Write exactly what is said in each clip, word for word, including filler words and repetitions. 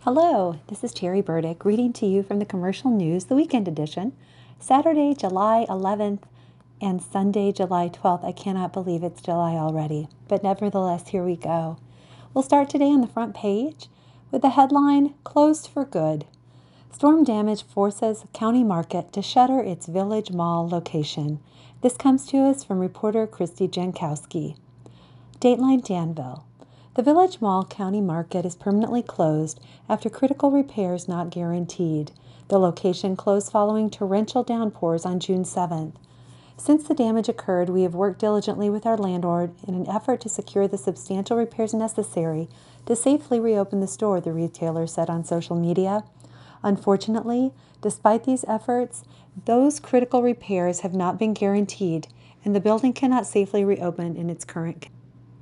Hello, this is Terry Burdick reading to you from the Commercial News, the weekend edition, Saturday, July eleventh and Sunday, July twelfth. I cannot believe it's July already, but nevertheless, here we go. We'll start today on the front page with the headline, Closed for Good. Storm damage forces County Market to shutter its Village Mall location. This comes to us from reporter Christy Jankowski. Dateline Danville. The Village Mall County Market is permanently closed after critical repairs not guaranteed. The location closed following torrential downpours on June seventh. Since the damage occurred, we have worked diligently with our landlord in an effort to secure the substantial repairs necessary to safely reopen the store, the retailer said on social media. Unfortunately, despite these efforts, those critical repairs have not been guaranteed, and the building cannot safely reopen in its current condition.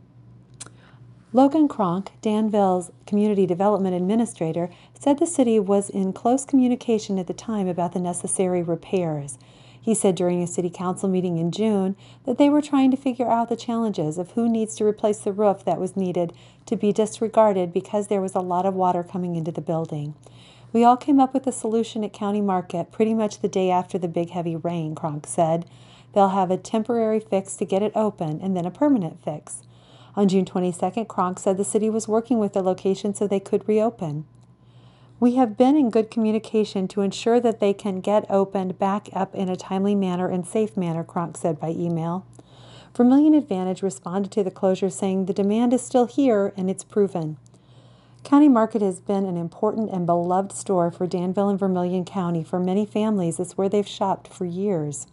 Logan Cronk, Danville's Community Development Administrator, said the city was in close communication at the time about the necessary repairs. He said during a city council meeting in June that they were trying to figure out the challenges of who needs to replace the roof that was needed to be disregarded because there was a lot of water coming into the building. We all came up with a solution at County Market pretty much the day after the big heavy rain, Cronk said. They'll have a temporary fix to get it open and then a permanent fix. On June twenty-second, Cronk said the city was working with the location so they could reopen. We have been in good communication to ensure that they can get opened back up in a timely manner and safe manner, Cronk said by email. Vermilion Advantage responded to the closure saying the demand is still here and it's proven. County Market has been an important and beloved store for Danville and Vermilion County. For many families, it's where they've shopped for years.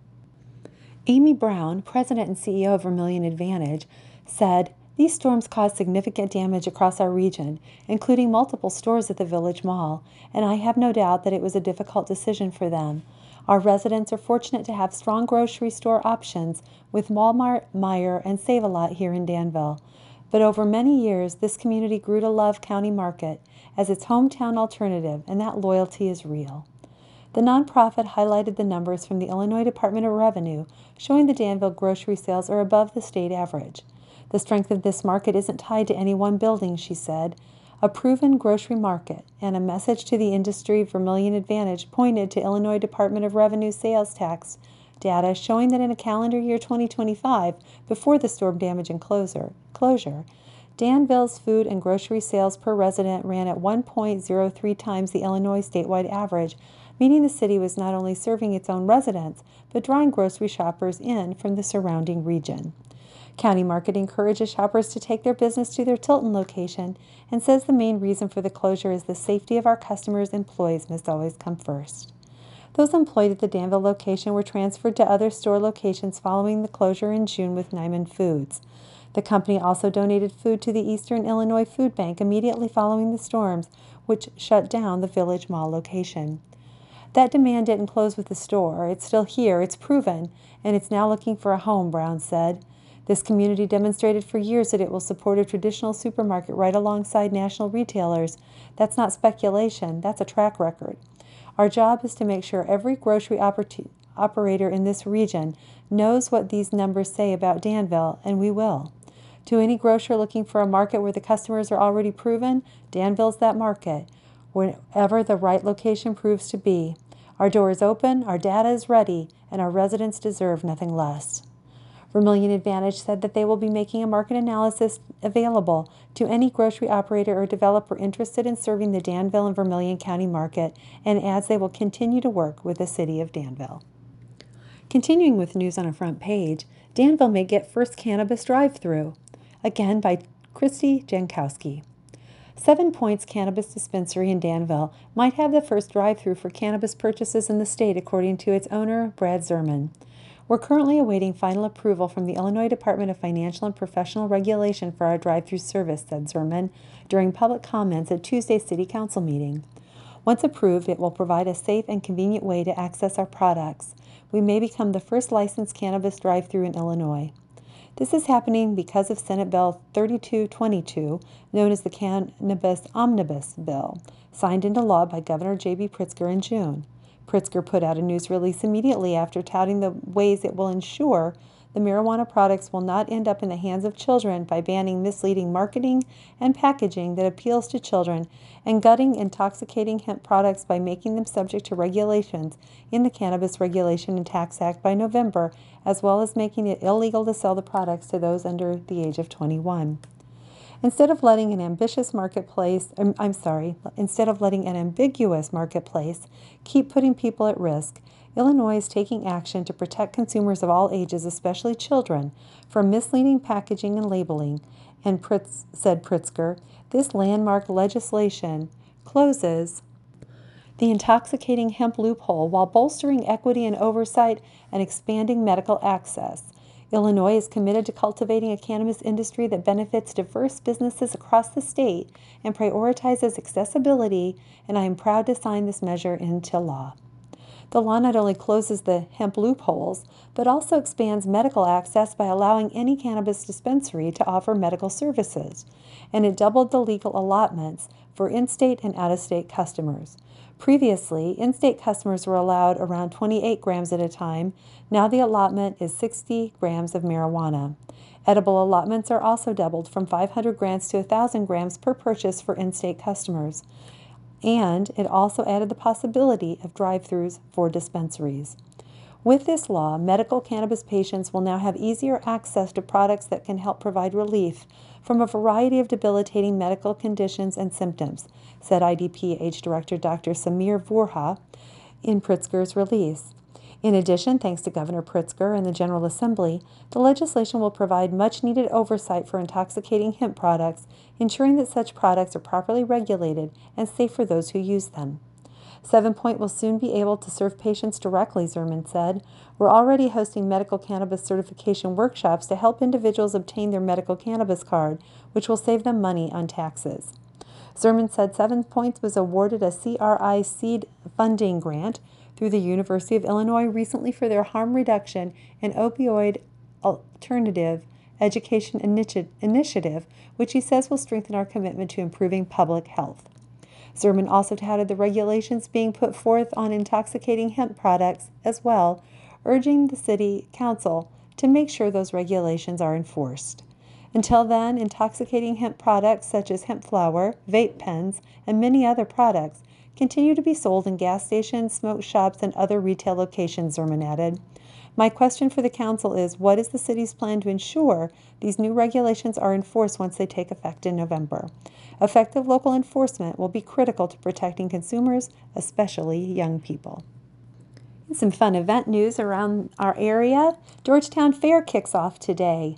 Amy Brown, president and C E O of Vermilion Advantage, said, "These storms caused significant damage across our region, including multiple stores at the Village Mall, and I have no doubt that it was a difficult decision for them. Our residents are fortunate to have strong grocery store options with Walmart, Meijer, and Save-A-Lot here in Danville. But over many years, this community grew to love County Market as its hometown alternative, and that loyalty is real." The nonprofit highlighted the numbers from the Illinois Department of Revenue, showing the Danville grocery sales are above the state average. The strength of this market isn't tied to any one building, she said. A proven grocery market and a message to the industry. Vermilion Advantage pointed to Illinois Department of Revenue sales tax data showing that in a calendar year twenty twenty-five, before the storm damage and closure, closure, Danville's food and grocery sales per resident ran at one point zero three times the Illinois statewide average, meaning the city was not only serving its own residents, but drawing grocery shoppers in from the surrounding region. County Market encourages shoppers to take their business to their Tilton location and says the main reason for the closure is the safety of our customers' employees must always come first. Those employed at the Danville location were transferred to other store locations following the closure in June with Nyman Foods. The company also donated food to the Eastern Illinois Food Bank immediately following the storms, which shut down the Village Mall location. That demand didn't close with the store. It's still here, it's proven, and it's now looking for a home, Brown said. This community demonstrated for years that it will support a traditional supermarket right alongside national retailers. That's not speculation, that's a track record. Our job is to make sure every grocery oper- operator in this region knows what these numbers say about Danville, and we will. To any grocer looking for a market where the customers are already proven, Danville's that market, wherever the right location proves to be. Our door is open, our data is ready, and our residents deserve nothing less. Vermilion Advantage said that they will be making a market analysis available to any grocery operator or developer interested in serving the Danville and Vermilion County Market, and adds they will continue to work with the city of Danville. Continuing with news on a front page, Danville may get first cannabis drive-through. Again by Christy Jankowski. Seven Points Cannabis Dispensary in Danville might have the first drive-through for cannabis purchases in the state, according to its owner, Brad Zerman. We're currently awaiting final approval from the Illinois Department of Financial and Professional Regulation for our drive-through service, said Zerman during public comments at Tuesday's City Council meeting. Once approved, it will provide a safe and convenient way to access our products. We may become the first licensed cannabis drive-through in Illinois. This is happening because of Senate Bill thirty-two twenty-two, known as the Cannabis Omnibus Bill, signed into law by Governor J B Pritzker in June. Pritzker put out a news release immediately after touting the ways it will ensure the marijuana products will not end up in the hands of children by banning misleading marketing and packaging that appeals to children and gutting intoxicating hemp products by making them subject to regulations in the Cannabis Regulation and Tax Act by November, as well as making it illegal to sell the products to those under the age of twenty-one. Instead of letting an ambitious marketplace, I'm, I'm sorry, instead of letting an ambiguous marketplace keep putting people at risk, Illinois is taking action to protect consumers of all ages, especially children, from misleading packaging and labeling. And Pritz, said Pritzker, this landmark legislation closes the intoxicating hemp loophole while bolstering equity and oversight and expanding medical access. Illinois is committed to cultivating a cannabis industry that benefits diverse businesses across the state and prioritizes accessibility, and I am proud to sign this measure into law. The law not only closes the hemp loopholes, but also expands medical access by allowing any cannabis dispensary to offer medical services, and it doubled the legal allotments for in-state and out-of-state customers. Previously, in-state customers were allowed around twenty-eight grams at a time. Now the allotment is sixty grams of marijuana. Edible allotments are also doubled from five hundred grams to one thousand grams per purchase for in-state customers. And it also added the possibility of drive-thrus for dispensaries. With this law, medical cannabis patients will now have easier access to products that can help provide relief from a variety of debilitating medical conditions and symptoms, said I D P H Director Doctor Samir Vorha in Pritzker's release. In addition, thanks to Governor Pritzker and the General Assembly, the legislation will provide much-needed oversight for intoxicating hemp products, ensuring that such products are properly regulated and safe for those who use them. Seven Point will soon be able to serve patients directly, Zerman said. We're already hosting medical cannabis certification workshops to help individuals obtain their medical cannabis card, which will save them money on taxes. Zerman said Seven Points was awarded a C R I seed funding grant through the University of Illinois recently for their harm reduction and opioid alternative education initi- initiative, which he says will strengthen our commitment to improving public health. Zerman also touted the regulations being put forth on intoxicating hemp products as well, urging the City Council to make sure those regulations are enforced. Until then, intoxicating hemp products such as hemp flower, vape pens, and many other products continue to be sold in gas stations, smoke shops, and other retail locations, Zerman added. My question for the Council is, what is the City's plan to ensure these new regulations are enforced once they take effect in November? Effective local enforcement will be critical to protecting consumers, especially young people. And some fun event news around our area. Georgetown Fair kicks off today,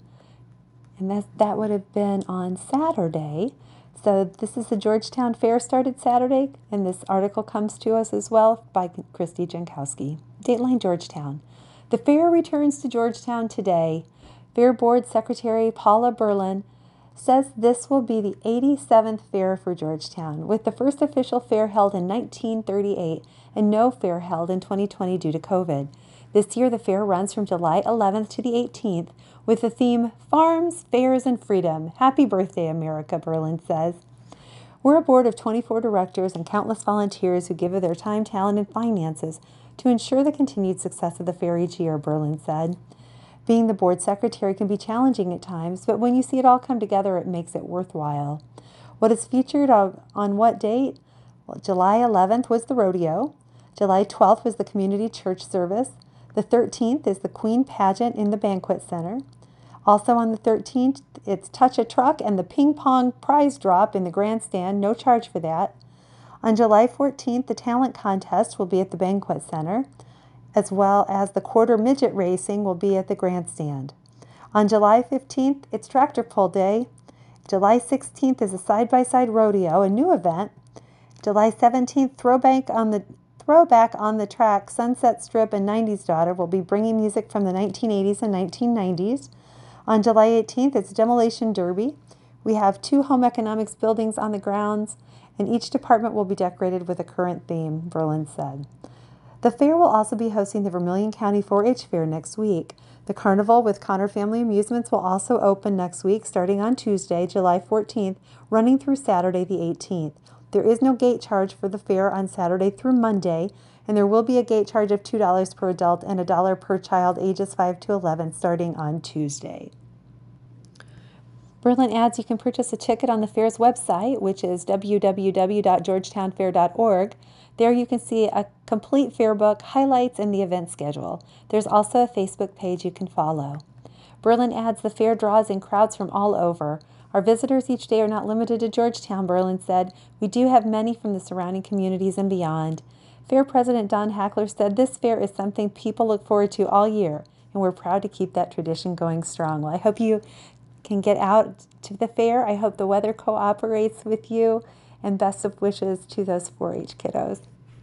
and that, that would have been on Saturday. So this is the Georgetown Fair started Saturday, and this article comes to us as well by Christy Jankowski. Dateline Georgetown. The fair returns to Georgetown today. Fair Board Secretary Paula Berlin says this will be the eighty-seventh fair for Georgetown, with the first official fair held in nineteen thirty-eight and no fair held in twenty twenty due to COVID. This year, the fair runs from July eleventh to the eighteenth with the theme Farms, Fairs, and Freedom. Happy birthday, America, Berlin says. We're a board of twenty-four directors and countless volunteers who give of their time, talent, and finances to ensure the continued success of the fair each year, Berlin said. Being the board secretary can be challenging at times, but when you see it all come together, it makes it worthwhile. What is featured on, on what date? Well, July eleventh was the rodeo. July twelfth was the community church service. The thirteenth is the Queen pageant in the banquet center. Also on the thirteenth, it's Touch a Truck and the ping pong prize drop in the grandstand, no charge for that. On July fourteenth, the talent contest will be at the banquet center, as well as the quarter midget racing will be at the grandstand. On July fifteenth, it's tractor pull day. July sixteenth is a side-by-side rodeo, a new event. July seventeenth, throwback on the throwback on the track, Sunset Strip and nineties Daughter will be bringing music from the nineteen eighties and nineteen nineties. On July eighteenth, it's Demolition Derby. We have two home economics buildings on the grounds, and each department will be decorated with a current theme, Berlin said. The fair will also be hosting the Vermilion County four H Fair next week. The carnival with Connor Family Amusements will also open next week, starting on Tuesday, July fourteenth, running through Saturday the eighteenth. There is no gate charge for the fair on Saturday through Monday, and there will be a gate charge of two dollars per adult and a dollar per child ages five to eleven starting on Tuesday. Berlin adds you can purchase a ticket on the fair's website, which is w w w dot georgetown fair dot org. There you can see a complete fair book, highlights, and the event schedule. There's also a Facebook page you can follow. Berlin adds the fair draws in crowds from all over. Our visitors each day are not limited to Georgetown, Berlin said. We do have many from the surrounding communities and beyond. Fair President Don Hackler said this fair is something people look forward to all year, and we're proud to keep that tradition going strong. Well, I hope you can get out to the fair. I hope the weather cooperates with you, and best of wishes to those four H kiddos.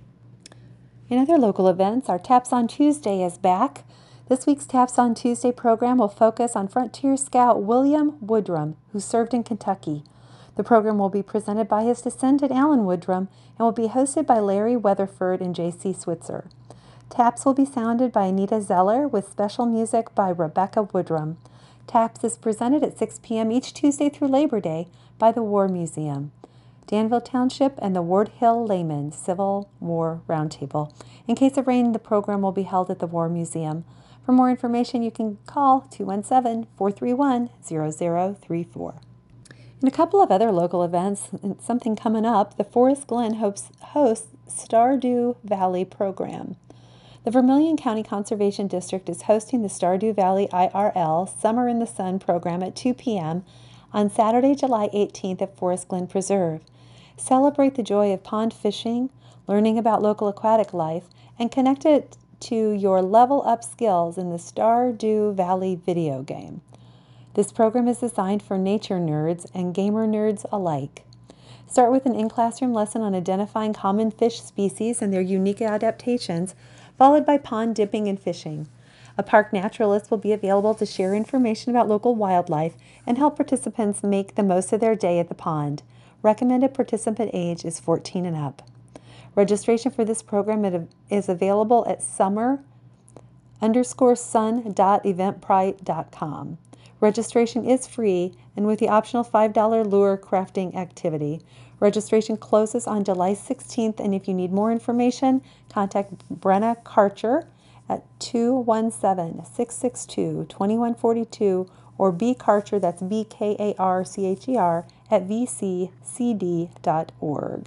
In other local events, our Taps on Tuesday is back. This week's Taps on Tuesday program will focus on Frontier Scout William Woodrum, who served in Kentucky. The program will be presented by his descendant Alan Woodrum and will be hosted by Larry Weatherford and J C Switzer. Taps will be sounded by Anita Zeller with special music by Rebecca Woodrum. Taps is presented at six p m each Tuesday through Labor Day by the War Museum, Danville Township, and the Ward Hill Layman Civil War Roundtable. In case of rain, the program will be held at the War Museum. For more information, you can call two one seven, four three one, zero zero three four. In a couple of other local events, and something coming up, the Forest Glen hosts, hosts Stardew Valley program. The Vermilion County Conservation District is hosting the Stardew Valley I R L Summer in the Sun program at two p m on Saturday, July eighteenth at Forest Glen Preserve. Celebrate the joy of pond fishing, learning about local aquatic life, and connect it to your level up skills in the Stardew Valley video game. This program is designed for nature nerds and gamer nerds alike. Start with an in-classroom lesson on identifying common fish species and their unique adaptations, followed by pond dipping and fishing. A park naturalist will be available to share information about local wildlife and help participants make the most of their day at the pond. Recommended participant age is fourteen and up. Registration for this program is available at summer underscore sun dot eventbrite dot com. Registration is free and with the optional five dollar lure crafting activity. Registration closes on July sixteenth, and if you need more information, contact Brenna Karcher at two one seven, six six two, two one four two or B Karcher, that's B K A R C H E R, at v c c d dot org.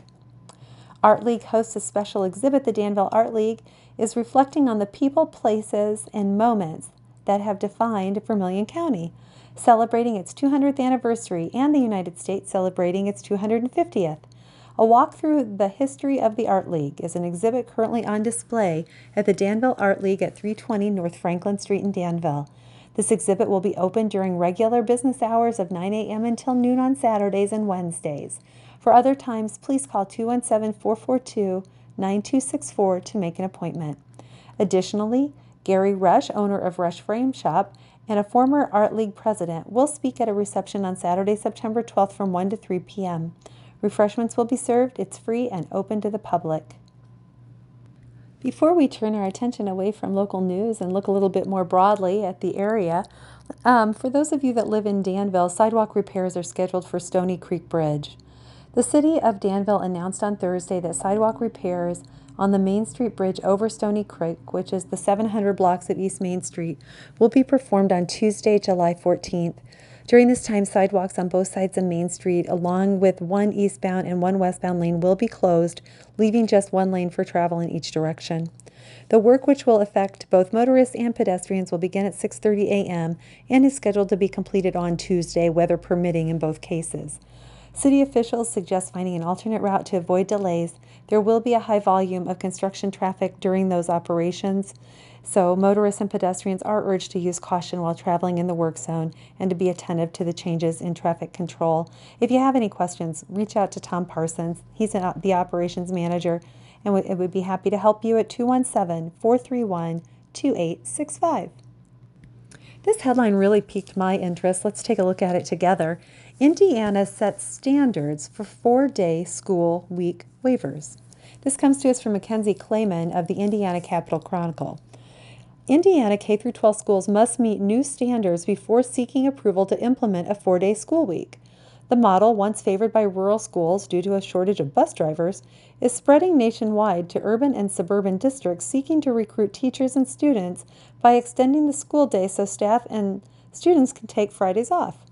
Art League hosts a special exhibit. The Danville Art League is reflecting on the people, places, and moments that have defined Vermilion County, celebrating its two hundredth anniversary and the United States celebrating its two hundred fiftieth. A walk through the history of the Art League is an exhibit currently on display at the Danville Art League at three twenty North Franklin Street in Danville. This exhibit will be open during regular business hours of nine a m until noon on Saturdays and Wednesdays. For other times, please call two one seven, four four two, nine two six four to make an appointment. Additionally, Gary Rush, owner of Rush Frame Shop, and a former Art League president, will speak at a reception on Saturday, September twelfth from one to three p m Refreshments will be served. It's free and open to the public. Before we turn our attention away from local news and look a little bit more broadly at the area, um, for those of you that live in Danville, sidewalk repairs are scheduled for Stony Creek Bridge. The City of Danville announced on Thursday that sidewalk repairs on the Main Street Bridge over Stony Creek, which is the seven hundred blocks of East Main Street, will be performed on Tuesday, July fourteenth. During this time, sidewalks on both sides of Main Street, along with one eastbound and one westbound lane, will be closed, leaving just one lane for travel in each direction. The work, which will affect both motorists and pedestrians, will begin at six thirty a m and is scheduled to be completed on Tuesday, weather permitting in both cases. City officials suggest finding an alternate route to avoid delays. There will be a high volume of construction traffic during those operations, so motorists and pedestrians are urged to use caution while traveling in the work zone and to be attentive to the changes in traffic control. If you have any questions, reach out to Tom Parsons. He's the operations manager, and it would be happy to help you at two one seven, four three one, two eight six five. This headline really piqued my interest. Let's take a look at it together. Indiana sets standards for four-day school week waivers. This comes to us from Mackenzie Clayman of the Indiana Capital Chronicle. Indiana K through twelve schools must meet new standards before seeking approval to implement a four-day school week. The model, once favored by rural schools due to a shortage of bus drivers, is spreading nationwide to urban and suburban districts seeking to recruit teachers and students by extending the school day so staff and students can take Fridays off.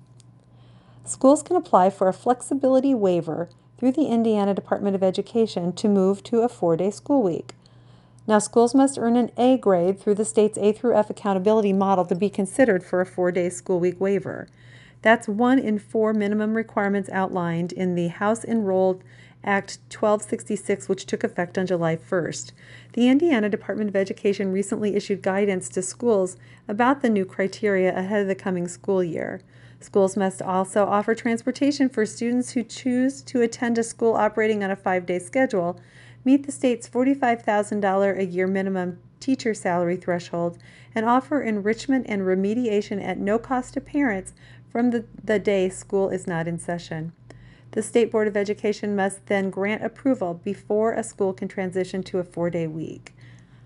Schools can apply for a flexibility waiver through the Indiana Department of Education to move to a four-day school week. Now, schools must earn an A grade through the state's A through F accountability model to be considered for a four-day school week waiver. That's one in four minimum requirements outlined in the House Enrolled Act twelve sixty-six, which took effect on July first. The Indiana Department of Education recently issued guidance to schools about the new criteria ahead of the coming school year. Schools must also offer transportation for students who choose to attend a school operating on a five-day schedule, meet the state's forty-five thousand dollars a year minimum teacher salary threshold, and offer enrichment and remediation at no cost to parents from the, the day school is not in session. The State Board of Education must then grant approval before a school can transition to a four-day week.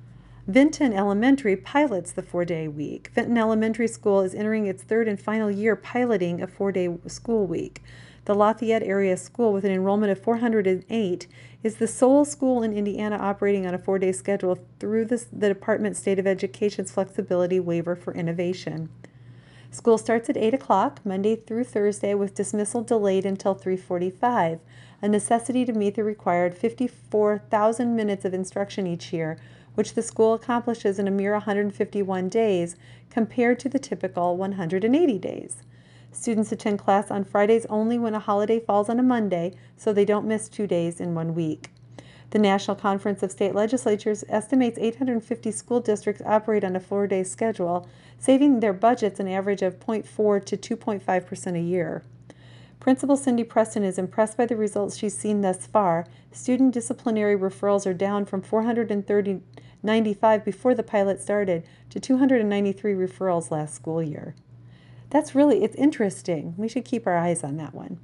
Vinton Elementary pilots the four-day week. Vinton Elementary School is entering its third and final year piloting a four-day school week. The Lafayette area school, with an enrollment of four hundred eight, is the sole school in Indiana operating on a four-day schedule through the, the Department of State of Education's Flexibility Waiver for Innovation. School starts at eight o'clock, Monday through Thursday, with dismissal delayed until three forty-five, a necessity to meet the required fifty-four thousand minutes of instruction each year, which the school accomplishes in a mere one hundred fifty-one days compared to the typical one hundred eighty days. Students attend class on Fridays only when a holiday falls on a Monday, so they don't miss two days in one week. The National Conference of State Legislatures estimates eight hundred fifty school districts operate on a four-day schedule, saving their budgets an average of zero point four to two point five percent a year. Principal Cindy Preston is impressed by the results she's seen thus far. Student disciplinary referrals are down from four hundred ninety-five before the pilot started to two hundred ninety-three referrals last school year. That's really, it's interesting. We should keep our eyes on that one.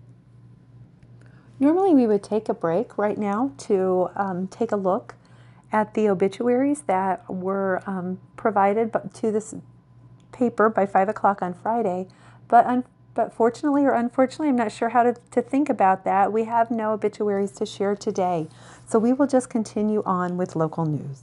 Normally we would take a break right now to um, take a look at the obituaries that were um, provided to this paper by five o'clock on Friday, but un but fortunately or unfortunately, I'm not sure how to, to think about that. We have no obituaries to share today, so we will just continue on with local news.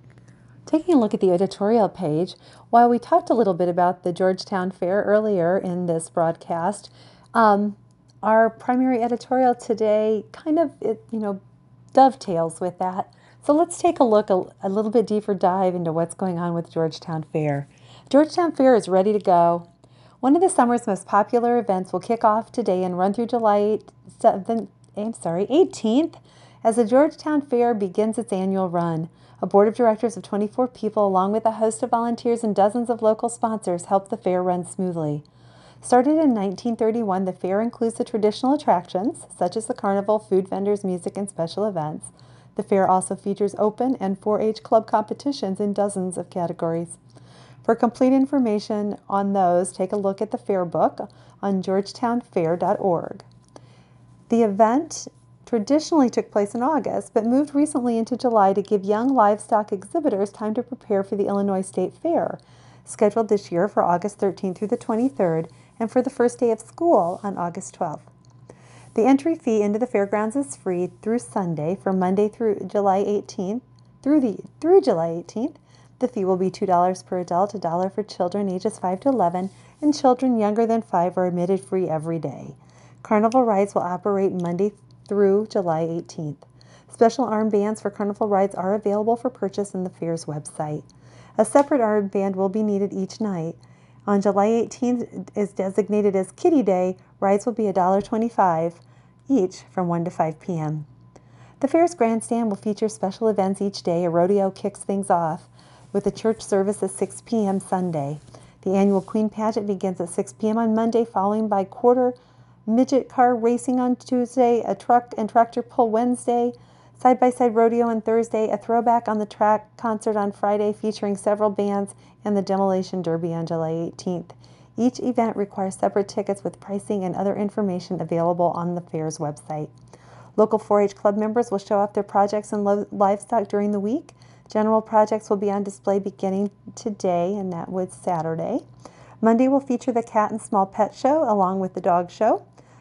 Taking a look at the editorial page, while we talked a little bit about the Georgetown Fair earlier in this broadcast, um, our primary editorial today kind of, it, you know, dovetails with that. So let's take a look, a, a little bit deeper dive into what's going on with Georgetown Fair. Georgetown Fair is ready to go. One of the summer's most popular events will kick off today and run through July seventh, I'm sorry, eighteenth, as the Georgetown Fair begins its annual run. A board of directors of twenty-four people, along with a host of volunteers and dozens of local sponsors, help the fair run smoothly. Started in nineteen thirty-one, the fair includes the traditional attractions, such as the carnival, food vendors, music, and special events. The fair also features open and four H club competitions in dozens of categories. For complete information on those, take a look at the fair book on georgetown fair dot org. The event traditionally took place in August, but moved recently into July to give young livestock exhibitors time to prepare for the Illinois State Fair, scheduled this year for August thirteenth through the twenty-third, and for the first day of school on August twelfth. The entry fee into the fairgrounds is free through Sunday, from Monday through July eighteenth, through the through July eighteenth. The fee will be two dollars per adult, a dollar for children ages five to eleven, and children younger than five are admitted free every day. Carnival rides will operate Monday through July eighteenth. Special armbands for carnival rides are available for purchase on the fair's website. A separate armband will be needed each night. On July eighteenth is designated as Kiddie Day. Rides will be one dollar twenty-five each from one to five p m The fair's grandstand will feature special events each day. A rodeo kicks things off with a church service at six p m Sunday. The annual Queen Pageant begins at six p m on Monday, following by quarter midget car racing on Tuesday, a truck and tractor pull Wednesday, side-by-side rodeo on Thursday, a throwback on the track concert on Friday featuring several bands, and the demolition derby on July eighteenth. Each event requires separate tickets with pricing and other information available on the fair's website. Local four H club members will show off their projects and lo- livestock during the week. General projects will be on display beginning today, and that was Saturday. Monday will feature the cat and small pet show along with the dog show.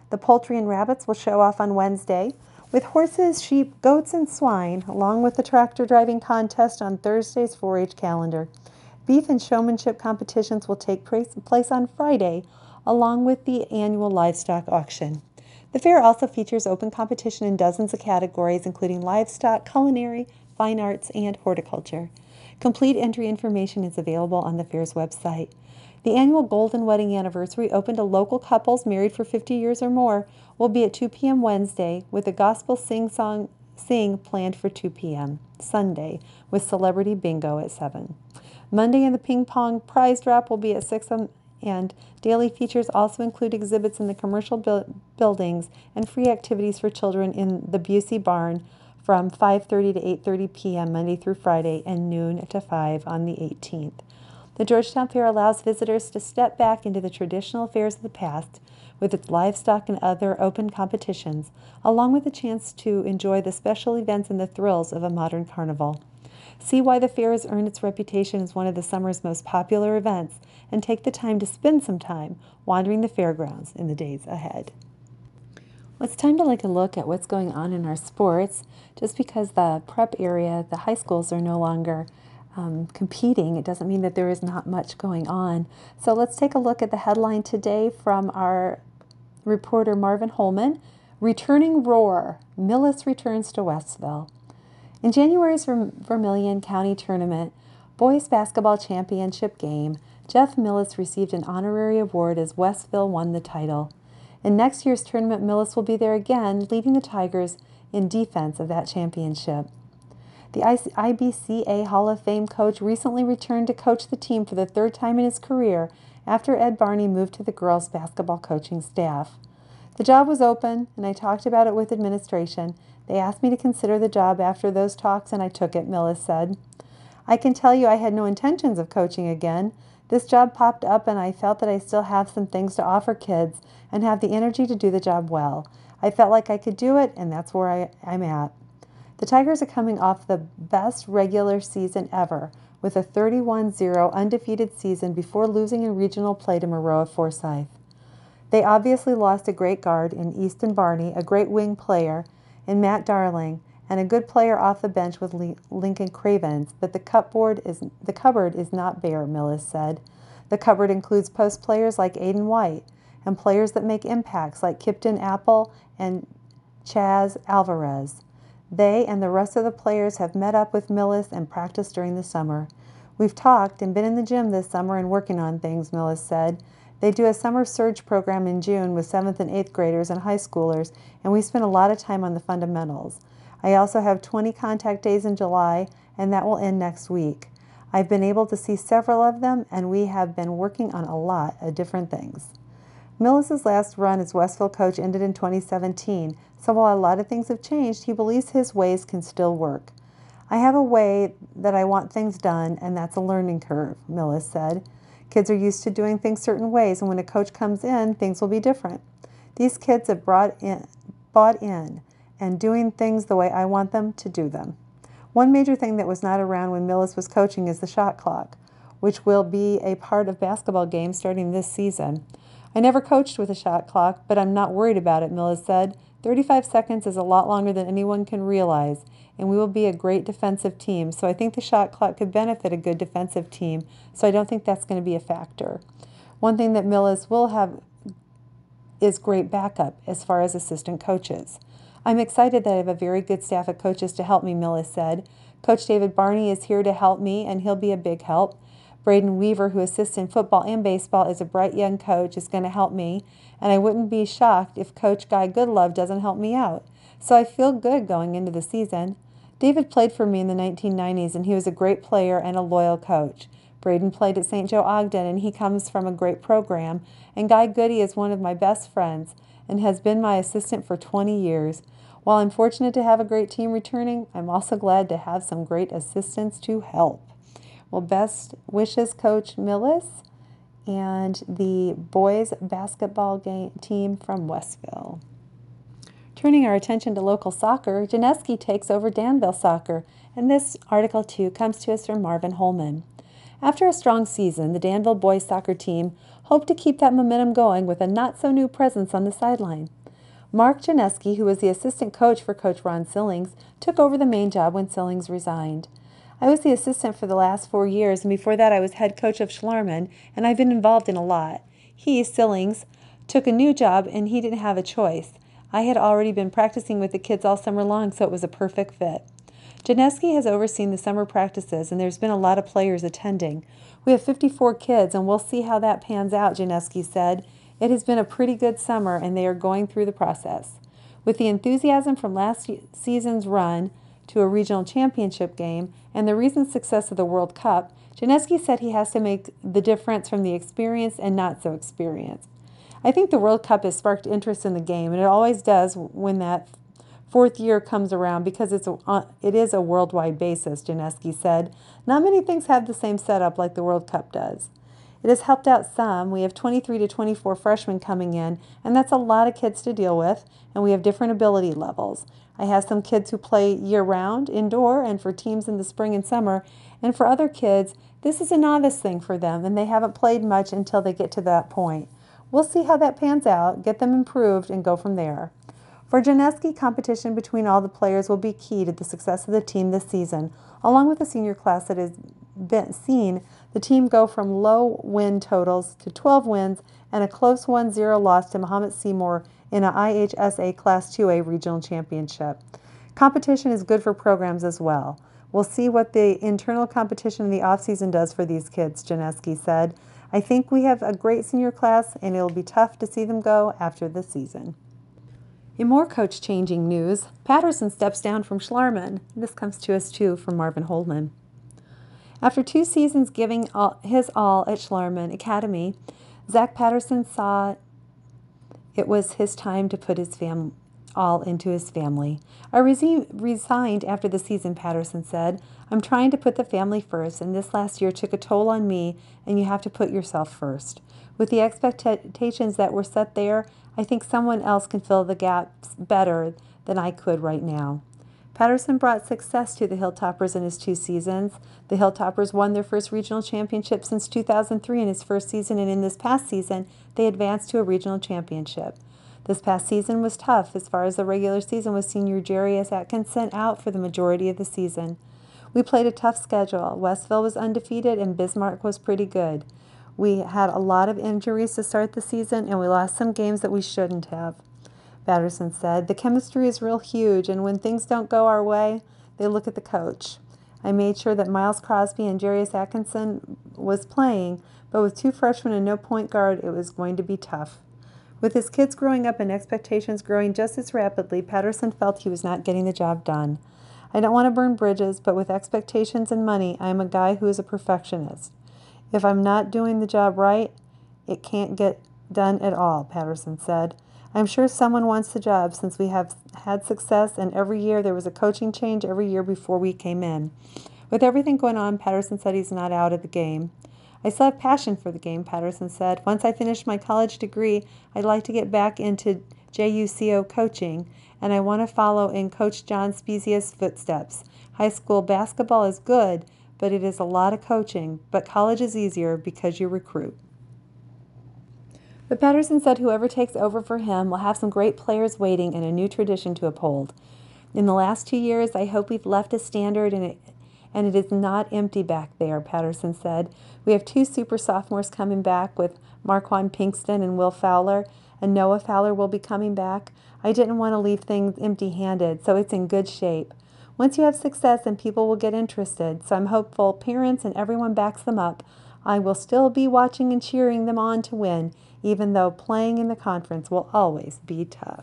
The poultry and rabbits will show off on Wednesday, with horses, sheep, goats, and swine, along with the tractor driving contest on Thursday's four H calendar. Beef and showmanship competitions will take place on Friday, along with the annual livestock auction. The fair also features open competition in dozens of categories, including livestock, culinary, fine arts, and horticulture. Complete entry information is available on the fair's website. The annual Golden Wedding Anniversary, open to local couples married for fifty years or more, will be at two p m Wednesday, with a gospel sing-song sing planned for two p m Sunday, with celebrity bingo at seven. Monday and the ping pong prize drop will be at six p m and daily features also include exhibits in the commercial bu buildings and free activities for children in the Busey Barn from five thirty to eight thirty p m Monday through Friday and noon to five on the eighteenth. The Georgetown Fair allows visitors to step back into the traditional fairs of the past with its livestock and other open competitions, along with a chance to enjoy the special events and the thrills of a modern carnival. See why the fair has earned its reputation as one of the summer's most popular events, and take the time to spend some time wandering the fairgrounds in the days ahead. Well, it's time to take a look at what's going on in our sports. Just because the prep area, the high schools are no longer um, competing, it doesn't mean that there is not much going on. So let's take a look at the headline today from our reporter Marvin Holman. Returning roar, Millis returns to Westville. In January's Vermilion County Tournament Boys Basketball Championship game, Jeff Millis received an honorary award as Westville won the title. In next year's tournament, Millis will be there again, leading the Tigers in defense of that championship. The I B C A Hall of Fame coach recently returned to coach the team for the third time in his career after Ed Barney moved to the girls' basketball coaching staff. The job was open, and I talked about it with administration. They asked me to consider the job after those talks, and I took it, Millis said. I can tell you I had no intentions of coaching again. This job popped up, and I felt that I still have some things to offer kids and have the energy to do the job well. I felt like I could do it, and that's where I, I'm at. The Tigers are coming off the best regular season ever, with a thirty-one zero undefeated season before losing in regional play to Maroa Forsyth. They obviously lost a great guard in Easton Barney, a great wing player in Matt Darling, and a good player off the bench with Lincoln Cravens, but the cupboard is, the cupboard is not bare, Millis said. The cupboard includes post players like Aiden White and players that make impacts like Kipton Apple and Chaz Alvarez. They and the rest of the players have met up with Millis and practiced during the summer. We've talked and been in the gym this summer and working on things, Millis said. They do a summer surge program in June with seventh and eighth graders and high schoolers, and we spend a lot of time on the fundamentals. I also have twenty contact days in July, and that will end next week. I've been able to see several of them, and we have been working on a lot of different things. Millis's last run as Westville coach ended in twenty seventeen, so while a lot of things have changed, he believes his ways can still work. I have a way that I want things done, and that's a learning curve, Millis said. Kids are used to doing things certain ways, and when a coach comes in, things will be different. These kids have brought in, bought in and doing things the way I want them to do them. One major thing that was not around when Millis was coaching is the shot clock, which will be a part of basketball games starting this season. I never coached with a shot clock, but I'm not worried about it, Millis said. thirty-five seconds is a lot longer than anyone can realize, and we will be a great defensive team, so I think the shot clock could benefit a good defensive team, so I don't think that's going to be a factor. One thing that Millis will have is great backup as far as assistant coaches. I'm excited that I have a very good staff of coaches to help me, Millis said. Coach David Barney is here to help me, and he'll be a big help. Braden Weaver, who assists in football and baseball, is a bright young coach, is going to help me, and I wouldn't be shocked if Coach Guy Goodlove doesn't help me out. So I feel good going into the season. David played for me in the nineteen nineties, and he was a great player and a loyal coach. Braden played at Saint Joe Ogden, and he comes from a great program, and Guy Goody is one of my best friends and has been my assistant for twenty years. While I'm fortunate to have a great team returning, I'm also glad to have some great assistants to help. Well, best wishes, Coach Millis and the boys basketball game team from Westville. Turning our attention to local soccer, Geneski takes over Danville Soccer, and this article too comes to us from Marvin Holman. After a strong season, the Danville boys soccer team hoped to keep that momentum going with a not-so-new presence on the sideline. Mark Janeski, who was the assistant coach for Coach Ron Sillings, took over the main job when Sillings resigned. I was the assistant for the last four years, and before that I was head coach of Schlarman, and I've been involved in a lot. He, Sillings, took a new job, and he didn't have a choice. I had already been practicing with the kids all summer long, so it was a perfect fit. Janeski has overseen the summer practices, and there's been a lot of players attending. We have fifty-four kids, and we'll see how that pans out, Janeski said. It has been a pretty good summer, and they are going through the process. With the enthusiasm from last season's run to a regional championship game and the recent success of the World Cup, Janeski said he has to make the difference from the experienced and not so experienced. I think the World Cup has sparked interest in the game, and it always does when that fourth year comes around because it's a, it is a worldwide basis, Janeski said. Not many things have the same setup like the World Cup does. It has helped out some. We have twenty-three to twenty-four freshmen coming in, and that's a lot of kids to deal with, and we have different ability levels. I have some kids who play year-round, indoor, and for teams in the spring and summer, and for other kids, this is a novice thing for them, and they haven't played much until they get to that point. We'll see how that pans out, get them improved, and go from there. For Janeski, competition between all the players will be key to the success of the team this season, along with the senior class that has been seen the team go from low win totals to twelve wins and a close one zero loss to Mahomet Seymour in a I H S A Class two A regional championship. Competition is good for programs as well. We'll see what the internal competition in the offseason does for these kids, Janeski said. I think we have a great senior class, and it'll be tough to see them go after the season. In more coach-changing news, Patterson steps down from Schlarman. This comes to us, too, from Marvin Holman. After two seasons giving all, his all at Schlarman Academy, Zach Patterson saw it was his time to put his fam all into his family. I resi resigned after the season, Patterson said. I'm trying to put the family first, and this last year took a toll on me, and you have to put yourself first. With the expectations that were set there, I think someone else can fill the gaps better than I could right now. Patterson brought success to the Hilltoppers in his two seasons. The Hilltoppers won their first regional championship since two thousand three in his first season, and in this past season, they advanced to a regional championship. This past season was tough as far as the regular season, with senior Jerry S. Atkinson out for the majority of the season. We played a tough schedule. Westville was undefeated, and Bismarck was pretty good. We had a lot of injuries to start the season, and we lost some games that we shouldn't have. Patterson said, the chemistry is real huge, and when things don't go our way, they look at the coach. I made sure that Miles Crosby and Jarius Atkinson was playing, but with two freshmen and no point guard, it was going to be tough. With his kids growing up and expectations growing just as rapidly, Patterson felt he was not getting the job done. I don't want to burn bridges, but with expectations and money, I am a guy who is a perfectionist. If I'm not doing the job right, it can't get done at all, Patterson said. I'm sure someone wants the job since we have had success, and every year there was a coaching change every year before we came in. With everything going on, Patterson said he's not out of the game. I still have passion for the game, Patterson said. Once I finish my college degree, I'd like to get back into J U C O coaching, and I want to follow in Coach John Spezia's footsteps. High school basketball is good, but it is a lot of coaching, but college is easier because you recruit. But Patterson said whoever takes over for him will have some great players waiting and a new tradition to uphold. In the last two years, I hope we've left a standard, and it, and it is not empty back there, Patterson said. We have two super sophomores coming back with Marquand Pinkston and Will Fowler, and Noah Fowler will be coming back. I didn't want to leave things empty-handed, so it's in good shape. Once you have success, and people will get interested, so I'm hopeful parents and everyone backs them up. I will still be watching and cheering them on to win, even though playing in the conference will always be tough.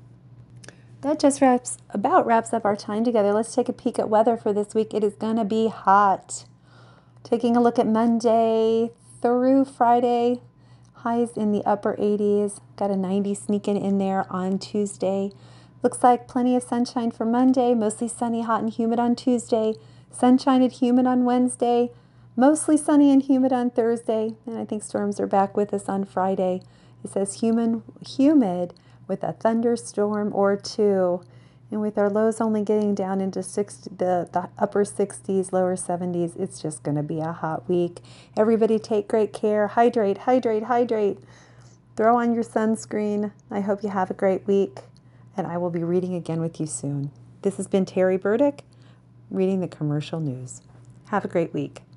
That just wraps about wraps up our time together. Let's take a peek at weather for this week. It is going to be hot. Taking a look at Monday through Friday, highs in the upper eighties. Got a ninety sneaking in there on Tuesday. Looks like plenty of sunshine for Monday, mostly sunny, hot, and humid on Tuesday. Sunshine and humid on Wednesday. Mostly sunny and humid on Thursday, and I think storms are back with us on Friday. It says human, humid with a thunderstorm or two, and with our lows only getting down into six, the, the upper sixties, lower seventies, it's just going to be a hot week. Everybody take great care. Hydrate, hydrate, hydrate. Throw on your sunscreen. I hope you have a great week. and I will be reading again with you soon. This has been Terry Burdick, reading the commercial news. Have a great week.